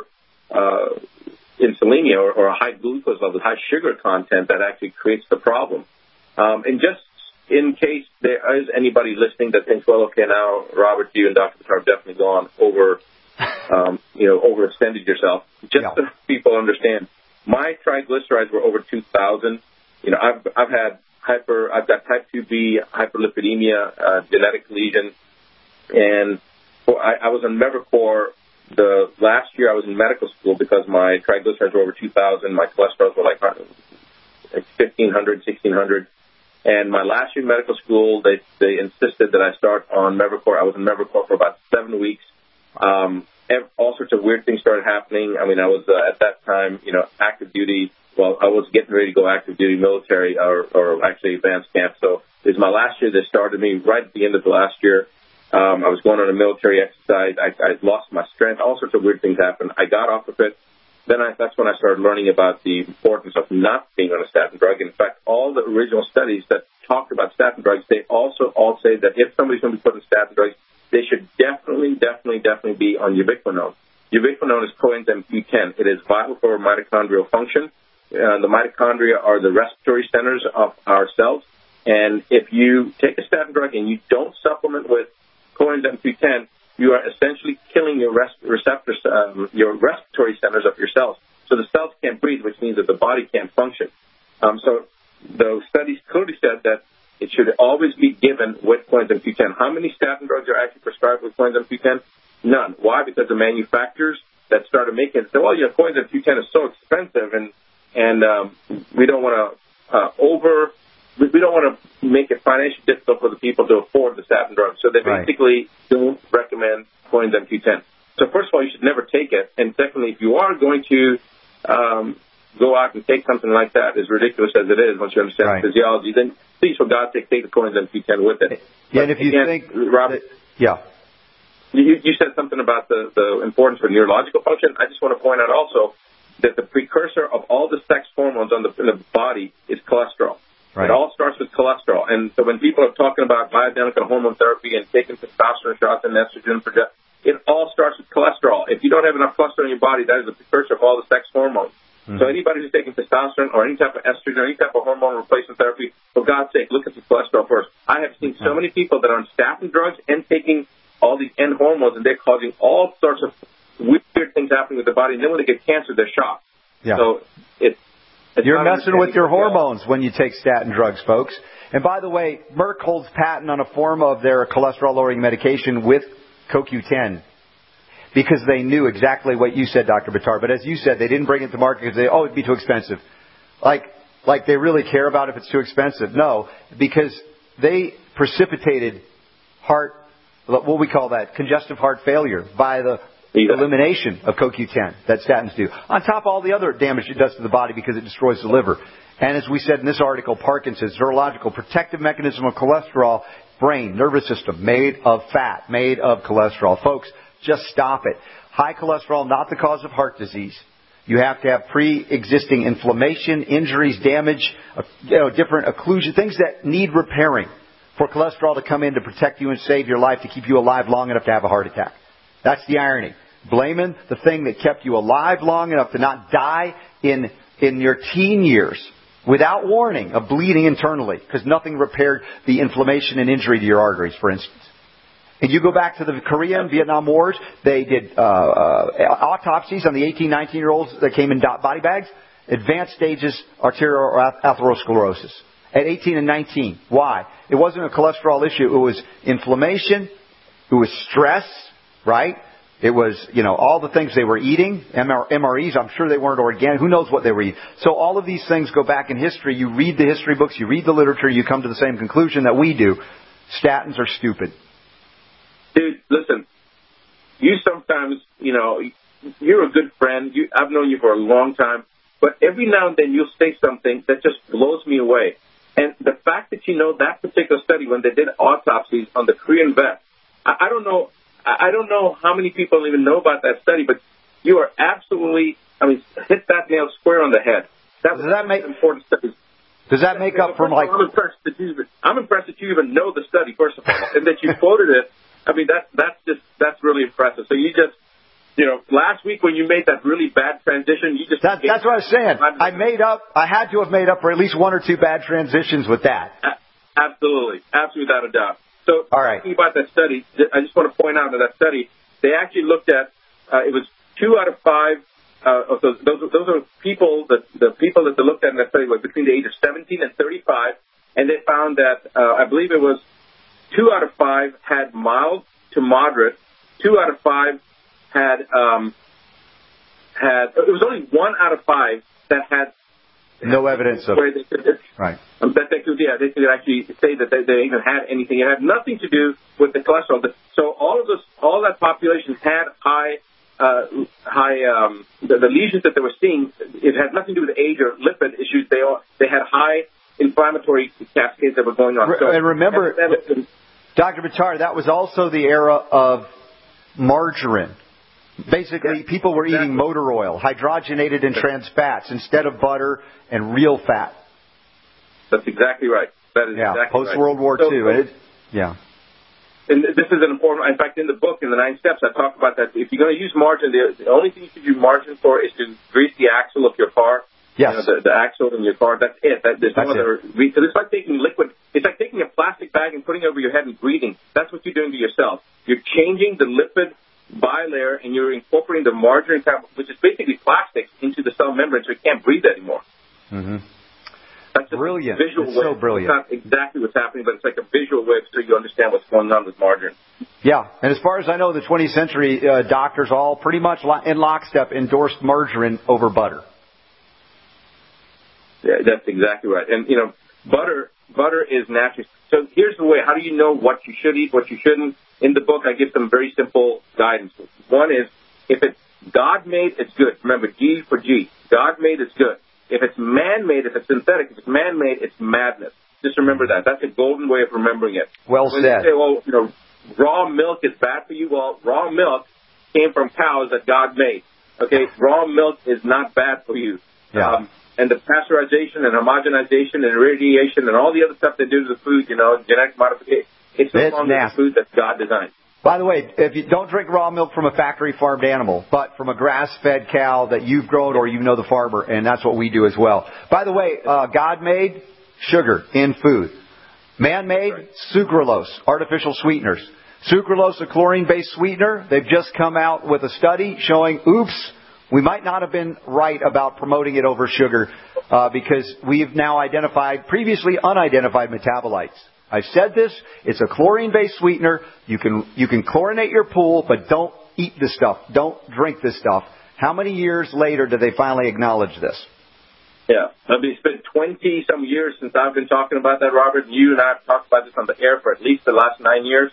insulinemia or a high glucose level, high sugar content that actually creates the problem. And just in case there is anybody listening that thinks, well, okay, now, Robert, you and Dr. Buttar have definitely gone overextended yourself. Just so people understand, my triglycerides were over 2,000. I've got type 2B hyperlipidemia, genetic lesion, and I was on Mevacor. The last year I was in medical school because my triglycerides were over 2,000. My cholesterol were like 1,500, 1,600. And my last year in medical school, they insisted that I start on Mevacor. I was on Mevacor for about 7 weeks. All sorts of weird things started happening. I mean, I was at that time, active duty. Well, I was getting ready to go active duty military or actually advanced camp. So it was my last year. They started me right at the end of the last year. I was going on a military exercise. I lost my strength. All sorts of weird things happened. I got off of it. Then that's when I started learning about the importance of not being on a statin drug. In fact, all the original studies that talked about statin drugs, they also all say that if somebody's going to be put on statin drugs, they should definitely be on ubiquinone. Ubiquinone is coenzyme Q10. It is vital for mitochondrial function. The mitochondria are the respiratory centers of our cells. And if you take a statin drug and you don't supplement with coenzyme Q10, you are essentially killing your receptors, your respiratory centers of your cells. So the cells can't breathe, which means that the body can't function. So the studies clearly said that it should always be given with coenzyme Q10. How many statin drugs are actually prescribed with coenzyme Q10? None. Why? Because the manufacturers that started making it said, well, coenzyme Q10 is so expensive, and we don't want to we don't want to make it financially difficult for the people to afford the statin drug. So they basically don't recommend coenzyme Q10. So first of all, you should never take it. And secondly, if you are going to go out and take something like that, as ridiculous as it is, once you understand the physiology, then please, for God's sake, take the coenzyme Q10 with it. Yeah, and if you think, Robert, you said something about the importance for neurological function. I just want to point out also that the precursor of all the sex hormones in the body is cholesterol. It all starts with cholesterol. And so when people are talking about bioidentical hormone therapy and taking testosterone shots and estrogen, it all starts with cholesterol. If you don't have enough cholesterol in your body, that is the precursor of all the sex hormones. Mm-hmm. So anybody who's taking testosterone or any type of estrogen or any type of hormone replacement therapy, for God's sake, look at the cholesterol first. I have seen so many people that are on statin drugs and taking all these N hormones, and they're causing all sorts of weird things happening with the body. And then when they get cancer, they're shocked. Yeah. So you're messing with your hormones when you take statin drugs, folks. And by the way, Merck holds patent on a form of their cholesterol-lowering medication with CoQ10 because they knew exactly what you said, Dr. Buttar. But as you said, they didn't bring it to market because it'd be too expensive. Like they really care about if it's too expensive. No, because they precipitated what we call that, congestive heart failure by the elimination of CoQ10 that statins do. On top of all the other damage it does to the body because it destroys the liver. And as we said in this article, Parkinson's, neurological protective mechanism of cholesterol, brain, nervous system, made of fat, made of cholesterol. Folks, just stop it. High cholesterol, not the cause of heart disease. You have to have pre-existing inflammation, injuries, damage, different occlusion, things that need repairing for cholesterol to come in to protect you and save your life, to keep you alive long enough to have a heart attack. That's the irony. Blaming the thing that kept you alive long enough to not die in your teen years without warning of bleeding internally because nothing repaired the inflammation and injury to your arteries, for instance. And you go back to the Korea and Vietnam Wars, they did autopsies on the 18, 19-year-olds that came in body bags, advanced stages arterial atherosclerosis at 18 and 19. Why? It wasn't a cholesterol issue. It was inflammation. It was stress, right? It was, all the things they were eating, MREs, I'm sure they weren't organic. Who knows what they were eating? So all of these things go back in history. You read the history books, you read the literature, you come to the same conclusion that we do. Statins are stupid. Dude, listen, you sometimes, you're a good friend. I've known you for a long time. But every now and then you'll say something that just blows me away. And the fact that you know that particular study when they did autopsies on the Korean vets, I don't know how many people even know about that study, but you are absolutely, hit that nail square on the head. That was an important study. Does that make up for I'm impressed that you even know the study, first of all, and that you quoted it. That's really impressive. So you just, last week when you made that really bad transition, you just... That's what I was saying. I had to have made up for at least one or two bad transitions with that. Absolutely. Absolutely, without a doubt. So, talking about that study, I just want to point out that study, they actually looked at, it was 2 out of 5, those are people, the people that they looked at in that study were between the age of 17 and 35, and they found that, I believe it was 2 out of 5 had mild to moderate. 2 out of 5 had it was only 1 out of 5 that had no evidence of it. Right. That they could actually say that they even had anything. It had nothing to do with the cholesterol. So all that population had the lesions that they were seeing. It had nothing to do with age or lipid issues. They had high inflammatory cascades that were going on. And remember, Dr. Buttar, that was also the era of margarine. Basically, people were eating motor oil, hydrogenated and trans fats, instead of butter and real fat. That's exactly right. That is exactly right. Post-World War II. And this is an important... In fact, in the book, in the 9 steps, I talk about that. If you're going to use margarine, the only thing you should use margarine for is to grease the axle of your car. Yes. The axle in your car. That's it. There's no other reason. It's like taking liquid. It's like taking a plastic bag and putting it over your head and breathing. That's what you're doing to yourself. You're changing the lipid bilayer and you're incorporating the margarine, which is basically plastic, into the cell membrane, so you can't breathe anymore. Mm-hmm. That's brilliant. Visual it's way. So brilliant. It's not exactly what's happening, but it's like a visual way so you understand what's going on with margarine. Yeah, and as far as I know, the 20th century doctors all pretty much in lockstep endorsed margarine over butter. Yeah, that's exactly right. And, butter is natural. So here's the way. How do you know what you should eat, what you shouldn't? In the book, I give some very simple guidance. One is, if it's God-made, it's good. Remember, G for G. God-made, it's good. If it's man-made, if it's synthetic, if it's man-made, it's madness. Just remember that. That's a golden way of remembering it. Well when said. When you say, raw milk is bad for you, well, raw milk came from cows that God made. Okay? Raw milk is not bad for you. Yeah. And the pasteurization and homogenization and irradiation and all the other stuff they do to the food, genetic modification, it's no longer the food that God designed. By the way, if you don't drink raw milk from a factory farmed animal, but from a grass-fed cow that you've grown or you know the farmer, and that's what we do as well. By the way, God-made sugar in food. Man-made sucralose, artificial sweeteners. Sucralose, a chlorine-based sweetener. They've just come out with a study showing, we might not have been right about promoting it over sugar because we've now identified previously unidentified metabolites I've said this. It's a chlorine-based sweetener. You can chlorinate your pool, but don't eat this stuff. Don't drink this stuff. How many years later do they finally acknowledge this? Yeah. I mean, it's been 20-some years since I've been talking about that, Robert. You and I have talked about this on the air for at least the last 9 years.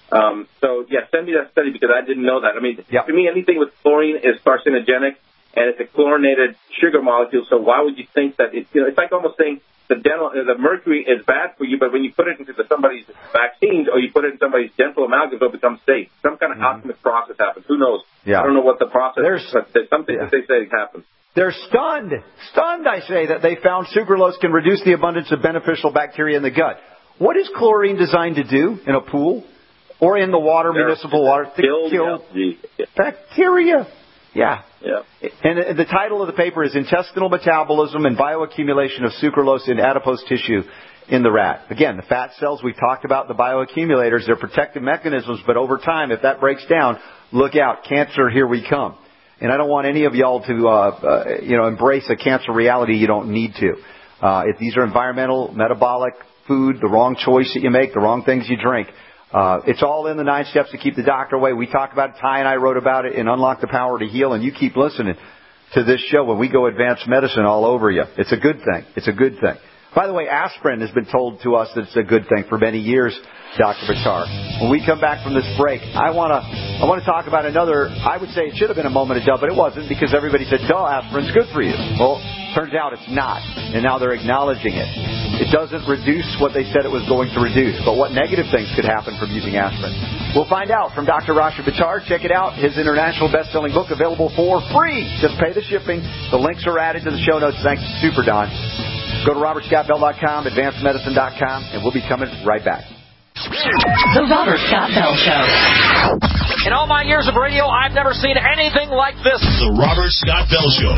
So, send me that study because I didn't know that. I mean, to me, anything with chlorine is carcinogenic, and it's a chlorinated sugar molecule, so why would you think that it's like almost saying the mercury is bad for you, but when you put it into somebody's vaccines or you put it in somebody's dental amalgams, it'll become safe. Some kind of alchemist process happens. Who knows? Yeah. I don't know what the process is, but there's something that they say happens. They're stunned, I say, that they found sucralose can reduce the abundance of beneficial bacteria in the gut. What is chlorine designed to do in a pool or in the water, municipal water? To kill bacteria. Yeah. And the title of the paper is Intestinal Metabolism and Bioaccumulation of Sucralose in Adipose Tissue in the Rat. Again, the fat cells, we've talked about the bioaccumulators. They're protective mechanisms, but over time, if that breaks down, look out. Cancer, here we come. And I don't want any of y'all to, embrace a cancer reality you don't need to. If these are environmental, metabolic, food, the wrong choice that you make, the wrong things you drink, it's all in the 9 steps to keep the doctor away. We talk about it. Ty and I wrote about it in Unlock the Power to Heal, and you keep listening to this show when we go advanced medicine all over you. It's a good thing. It's a good thing. By the way, aspirin has been told to us that it's a good thing for many years, Dr. Buttar. When we come back from this break, I want to talk about another, I would say it should have been a moment of doubt, but it wasn't because everybody said, duh, aspirin's good for you. Well, turns out it's not, and now they're acknowledging it. It doesn't reduce what they said it was going to reduce, but what negative things could happen from using aspirin? We'll find out from Dr. Rashid Buttar. Check it out. His international best-selling book available for free. Just pay the shipping. The links are added to the show notes. Thanks to Super Don. Go to RobertScottBell.com, AdvancedMedicine.com, and we'll be coming right back. The Robert Scott Bell Show. In all my years of radio, I've never seen anything like this. The Robert Scott Bell Show.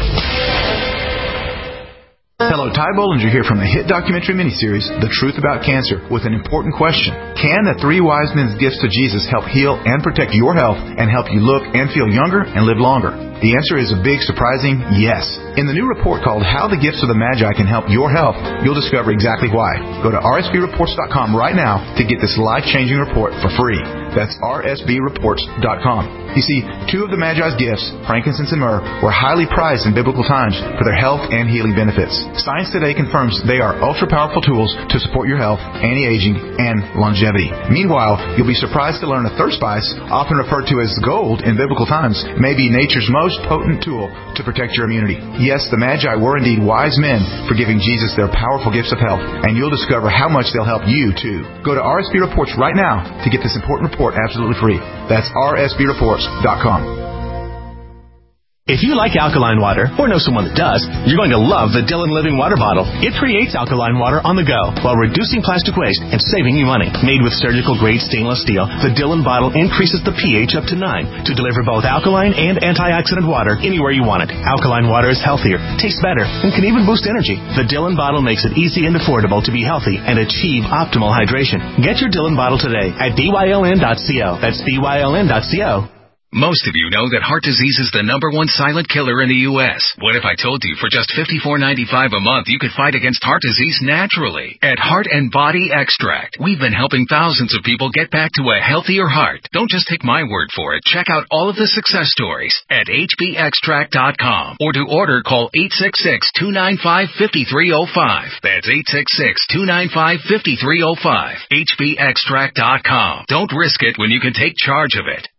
Hello, Ty Bollinger here from the hit documentary miniseries, The Truth About Cancer, with an important question. Can the 3 wise men's gifts to Jesus help heal and protect your health and help you look and feel younger and live longer? The answer is a big, surprising yes. In the new report called How the Gifts of the Magi Can Help Your Health, you'll discover exactly why. Go to rsbreports.com right now to get this life-changing report for free. That's rsbreports.com. You see, 2 of the Magi's gifts, frankincense and myrrh, were highly prized in biblical times for their health and healing benefits. Science today confirms they are ultra-powerful tools to support your health, anti-aging, and longevity. Meanwhile, you'll be surprised to learn a third spice, often referred to as gold in biblical times, may be nature's most potent tool to protect your immunity. Yes, the Magi were indeed wise men for giving Jesus their powerful gifts of health, and you'll discover how much they'll help you, too. Go to RSB Reports right now to get this important report absolutely free. That's rsbreports.com. If you like alkaline water, or know someone that does, you're going to love the Dillon Living Water Bottle. It creates alkaline water on the go while reducing plastic waste and saving you money. Made with surgical-grade stainless steel, the Dillon bottle increases the pH up to 9 to deliver both alkaline and antioxidant water anywhere you want it. Alkaline water is healthier, tastes better, and can even boost energy. The Dillon bottle makes it easy and affordable to be healthy and achieve optimal hydration. Get your Dillon bottle today at byln.co. That's byln.co. Most of you know that heart disease is the #1 silent killer in the U.S. What if I told you for just $54.95 a month you could fight against heart disease naturally? At Heart and Body Extract, we've been helping thousands of people get back to a healthier heart. Don't just take my word for it. Check out all of the success stories at hbextract.com. Or to order, call 866-295-5305. That's 866-295-5305. hbextract.com. Don't risk it when you can take charge of it.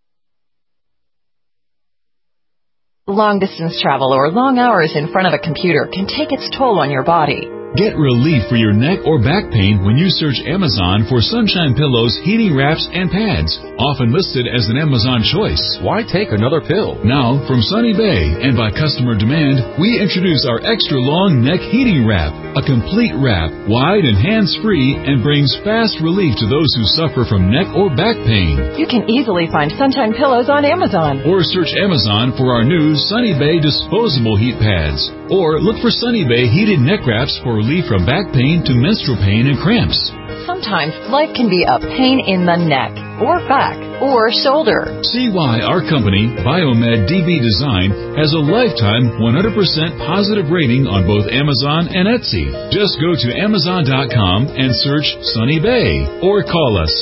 Long-distance travel or long hours in front of a computer can take its toll on your body. Get relief for your neck or back pain when you search Amazon for Sunshine Pillows, heating wraps, and pads. Often listed as an Amazon choice. Why take another pill? Now, from Sunny Bay and by customer demand, we introduce our extra long neck heating wrap. A complete wrap, wide and hands-free, and brings fast relief to those who suffer from neck or back pain. You can easily find Sunshine Pillows on Amazon. Or search Amazon for our new Sunny Bay disposable heat pads. Or look for Sunny Bay heated neck wraps for relief from back pain to menstrual pain and cramps. Sometimes life can be a pain in the neck or back. or shoulder. See why our company, Biomed DB Design, has a lifetime 100% positive rating on both Amazon and Etsy. Just go to Amazon.com and search Sunny Bay or call us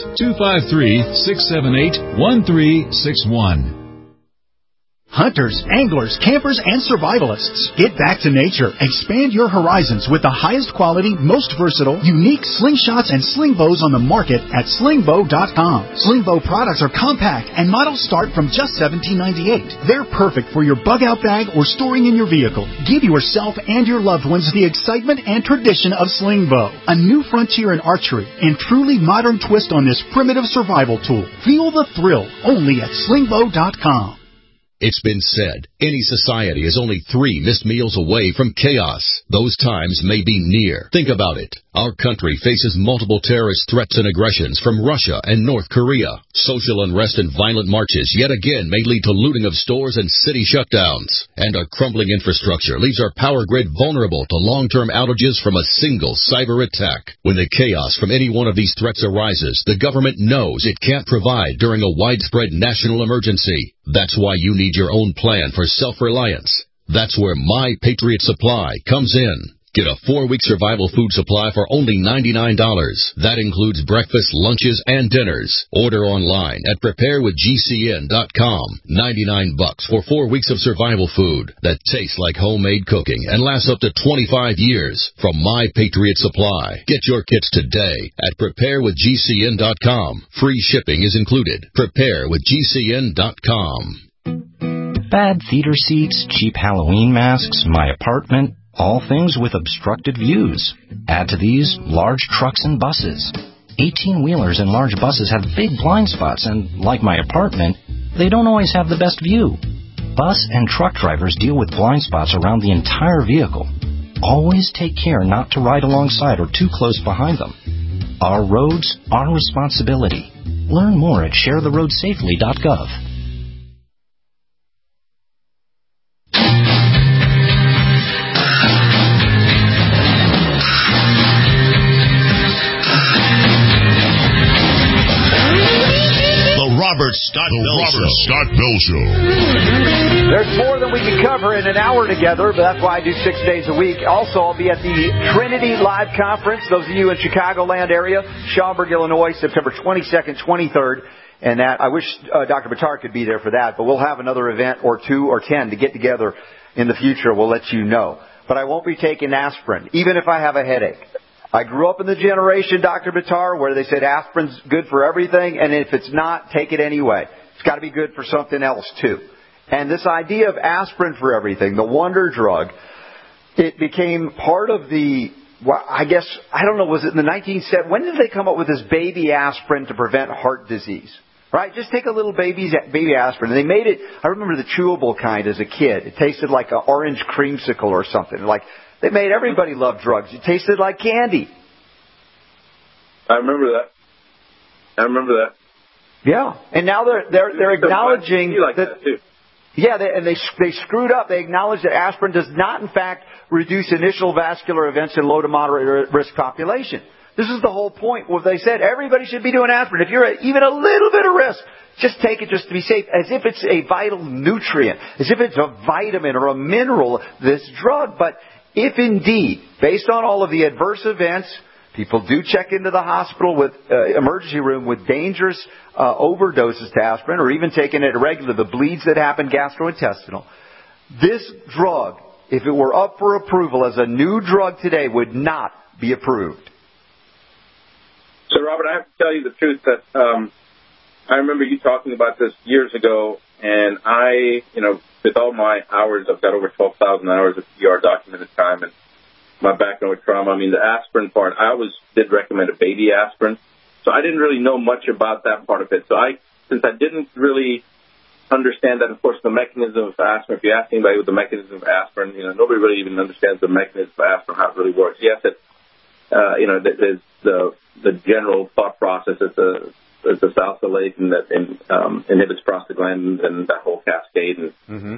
253-678-1361. Hunters, anglers, campers, and survivalists, get back to nature. Expand your horizons with the highest quality, most versatile, unique slingshots and sling bows on the market at slingbow.com. Slingbow products are compact and models start from just $17.98. They're perfect for your bug-out bag or storing in your vehicle. Give yourself and your loved ones the excitement and tradition of Slingbow, a new frontier in archery and truly modern twist on this primitive survival tool. Feel the thrill only at slingbow.com. It's been said, any society is only 3 missed meals away from chaos. Those times may be near. Think about it. Our country faces multiple terrorist threats and aggressions from Russia and North Korea. Social unrest and violent marches yet again may lead to looting of stores and city shutdowns. And our crumbling infrastructure leaves our power grid vulnerable to long-term outages from a single cyber attack. When the chaos from any one of these threats arises, the government knows it can't provide during a widespread national emergency. That's why you need your own plan for self-reliance. That's where My Patriot Supply comes in. Get a 4-week survival food supply for only $99. That includes breakfast, lunches, and dinners. Order online at preparewithgcn.com. $99 for 4 weeks of survival food that tastes like homemade cooking and lasts up to 25 years from My Patriot Supply. Get your kits today at preparewithgcn.com. Free shipping is included. Preparewithgcn.com. Bad theater seats, cheap Halloween masks, my apartment. All things with obstructed views. Add to these large trucks and buses. 18-wheelers and large buses have big blind spots, and like my apartment, they don't always have the best view. Bus and truck drivers deal with blind spots around the entire vehicle. Always take care not to ride alongside or too close behind them. Our roads, our responsibility. Learn more at sharetheroadsafely.gov. Robert Scott Bell Show. There's more than we can cover in an hour together, but that's why I do 6 days a week. Also, I'll be at the Trinity Live Conference. Those of you in Chicagoland area, Schaumburg, Illinois, September 22nd, 23rd. And that, I wish Dr. Buttar could be there for that, but we'll have another event or 2 or 10 to get together in the future. We'll let you know. But I won't be taking aspirin, even if I have a headache. I grew up in the generation, Dr. Buttar, where they said aspirin's good for everything, and if it's not, take it anyway. It's got to be good for something else, too. And this idea of aspirin for everything, the wonder drug, it became part of the, well, I guess, I don't know, was it in the 1970s? When did they come up with this baby aspirin to prevent heart disease? Right? Just take a little baby aspirin. And they made it, I remember the chewable kind as a kid. It tasted like an orange creamsicle or something. Like, they made everybody love drugs. It tasted like candy. I remember that. Yeah, and now they're acknowledging that too. Yeah, they screwed up. They acknowledge that aspirin does not, in fact, reduce initial vascular events in low to moderate risk population. This is the whole point. What they said, everybody should be doing aspirin. If you're at even a little bit of risk, just take it just to be safe, as if it's a vital nutrient, as if it's a vitamin or a mineral, this drug. But if indeed, based on all of the adverse events, people do check into the hospital with emergency room with dangerous overdoses to aspirin, or even taking it irregular, the bleeds that happen gastrointestinal. This drug, if it were up for approval as a new drug today, would not be approved. So, Robert, I have to tell you the truth that I remember you talking about this years ago, and I, with all my hours, I've got over 12,000 hours of ER documented time, and my background with trauma. I mean, the aspirin part, I always did recommend a baby aspirin. So I didn't really know much about that part of it. So since I didn't really understand that, of course, the mechanism of aspirin, if you ask anybody with the mechanism of aspirin, nobody really even understands the mechanism of aspirin, how it really works. Yes, there's the general thought process. It's a salsalate that inhibits prostaglandins and that whole cascade.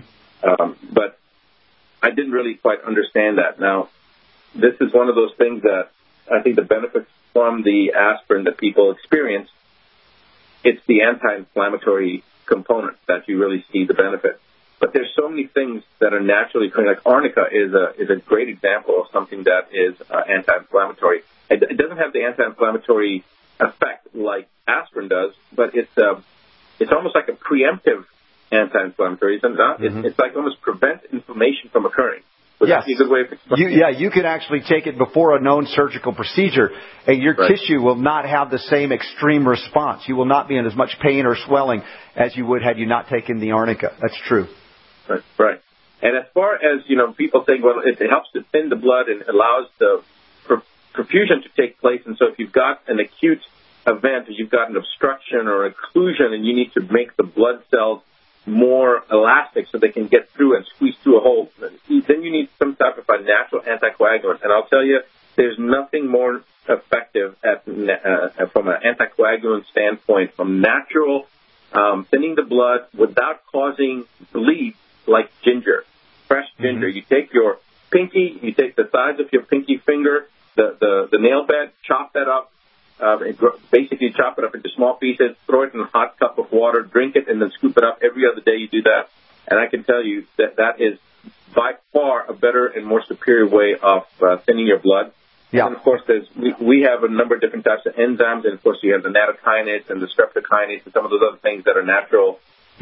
But I didn't really quite understand that. Now, this is one of those things that I think the benefits from the aspirin that people experience it's the anti-inflammatory component that you really see the benefit. But there's so many things that are naturally occurring. Like arnica is a great example of something that is anti-inflammatory. It doesn't have the anti-inflammatory effect like aspirin does, but it's almost like a preemptive anti-inflammatory, isn't it? Mm-hmm. It's like almost prevent inflammation from occurring. Would that be a good way of explaining it? You could actually take it before a known surgical procedure, and your tissue will not have the same extreme response. You will not be in as much pain or swelling as you would had you not taken the arnica. That's true. Right. And as far as, people think, well, it helps to thin the blood and allows the perfusion to take place. And so if you've got an acute event, or you've got an obstruction or occlusion, and you need to make the blood cells more elastic so they can get through and squeeze through a hole, then you need some type of a natural anticoagulant. And I'll tell you, there's nothing more effective from an anticoagulant standpoint, from natural thinning the blood without causing bleed, like ginger, fresh ginger. You take your pinky, you take the size of your pinky finger, the nail bed, chop that up, basically chop it up into small pieces, throw it in a hot cup of water, drink it, and then scoop it up. Every other day you do that. And I can tell you that is by far a better and more superior way of thinning your blood. Yeah. And, of course, we have a number of different types of enzymes. And, of course, you have the nattokinase and the streptokinase and some of those other things that are natural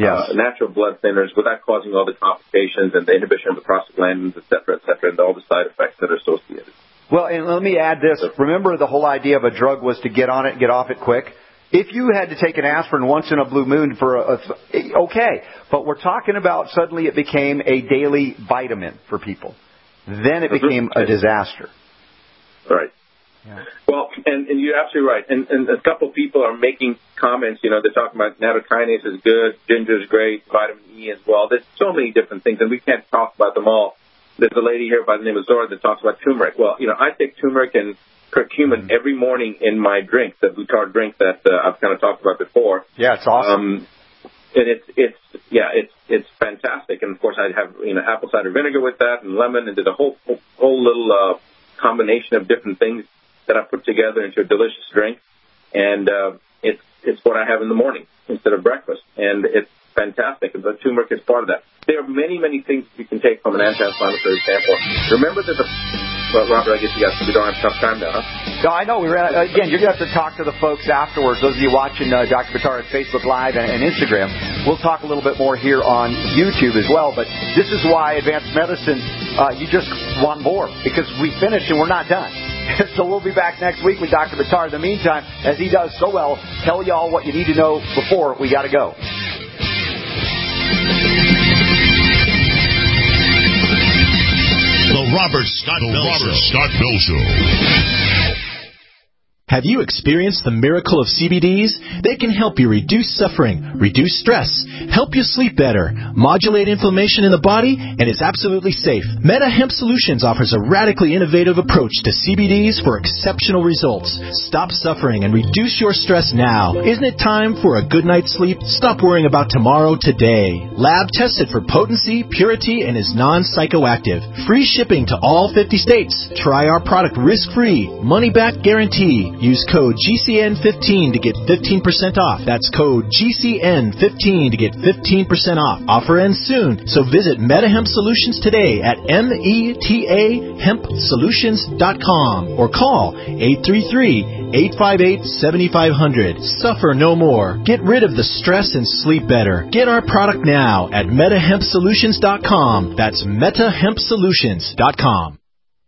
blood thinners without causing all the complications and the inhibition of the prostaglandins, et cetera, and all the side effects that are associated. Well, and let me add this. Remember, the whole idea of a drug was to get on it and get off it quick? If you had to take an aspirin once in a blue moon okay. But we're talking about suddenly it became a daily vitamin for people. Then it became a disaster. Right. Yeah. Well, and you're absolutely right. And a couple of people are making comments, they're talking about nattokinase is good, ginger is great, vitamin E as well. There's so many different things, and we can't talk about them all. There's a lady here by the name of Zora that talks about turmeric. Well, I take turmeric and curcumin every morning in my drink, the Butard drink that I've kind of talked about before. Yeah, it's awesome. And it's fantastic. And of course, I have apple cider vinegar with that and lemon, and there's a whole little combination of different things that I put together into a delicious drink. And it's what I have in the morning instead of breakfast, and it's fantastic. And the turmeric is part of that. There are many, many things you can take from an anti-inflammatory standpoint. Remember that Robert, I guess we don't have tough time now, huh? No, I know. Again, you're going to have to talk to the folks afterwards. Those of you watching Dr. Buttar at Facebook Live and Instagram, we'll talk a little bit more here on YouTube as well. But this is why advanced medicine, you just want more, because we finished and we're not done. So we'll be back next week with Dr. Buttar. In the meantime, as he does so well, tell y'all what you need to know before we got to go. The Robert Scott Bell Show. Have you experienced the miracle of CBDs? They can help you reduce suffering, reduce stress, help you sleep better, modulate inflammation in the body, and is absolutely safe. Meta Hemp Solutions offers a radically innovative approach to CBDs for exceptional results. Stop suffering and reduce your stress now. Isn't it time for a good night's sleep? Stop worrying about tomorrow today. Lab tested for potency, purity, and is non-psychoactive. Free shipping to all 50 states. Try our product risk-free, money-back guarantee. Use code GCN15 to get 15% off. That's code GCN15 to get 15% off. Offer ends soon, so visit MetaHemp Solutions today at metahempsolutions.com or call 833-858-7500. Suffer no more. Get rid of the stress and sleep better. Get our product now at metahempsolutions.com. That's metahempsolutions.com.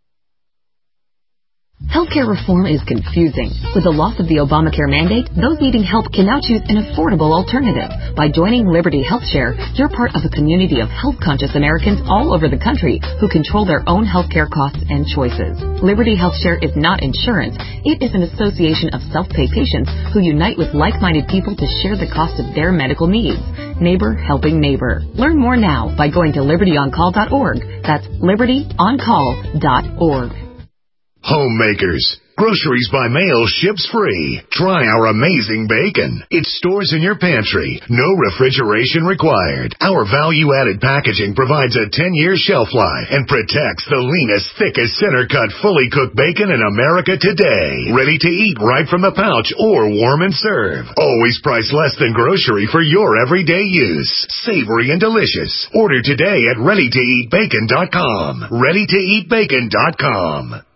Healthcare reform is confusing. With the loss of the Obamacare mandate, those needing help can now choose an affordable alternative. By joining Liberty HealthShare, you're part of a community of health-conscious Americans all over the country who control their own healthcare costs and choices. Liberty HealthShare is not insurance. It is an association of self-pay patients who unite with like-minded people to share the cost of their medical needs. Neighbor helping neighbor. Learn more now by going to libertyoncall.org. That's libertyoncall.org. Homemakers, Groceries by mail ships free. Try our amazing bacon. It stores in your pantry. No refrigeration required. Our value-added packaging provides a 10-year shelf life and protects the leanest, thickest, center-cut, fully cooked bacon in America today. Ready to eat right from the pouch or warm and serve. Always priced less than grocery for your everyday use. Savory and delicious. Order today at ReadyToEatBacon.com. ReadyToEatBacon.com.